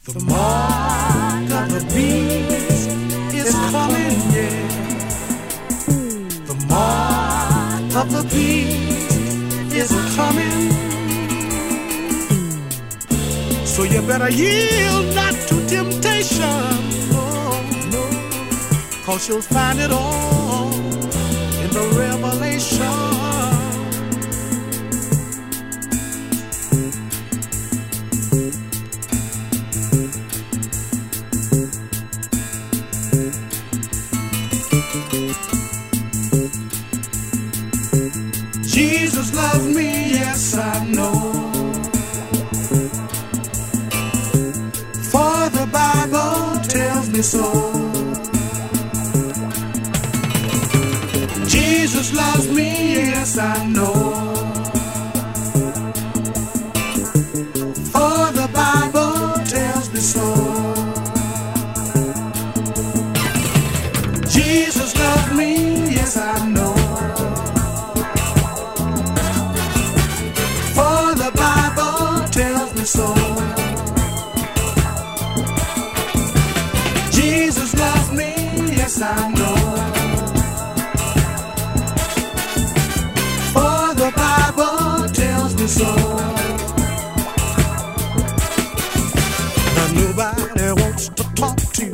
The mark of the beast is coming, yeah. The mark of the beast is coming. So you better yield not to temptation, oh, no, 'cause you'll find it all in the revelation. Jesus loves me, yes I know. For the Bible tells me so. Jesus loves me, yes I know. For the Bible tells me so. Jesus loves me, yes I know. So Jesus loves me, yes I know. For the Bible tells me so. Now nobody wants to talk to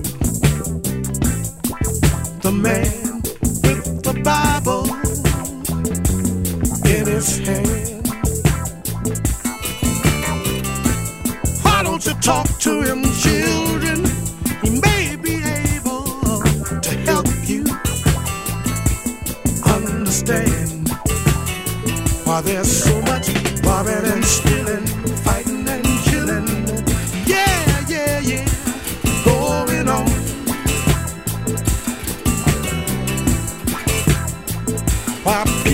the man with the Bible in his hand. To talk to him, children. He may be able to help you understand why there's so much robbing and stealing, fighting and killing. Yeah, yeah, yeah, going on. Why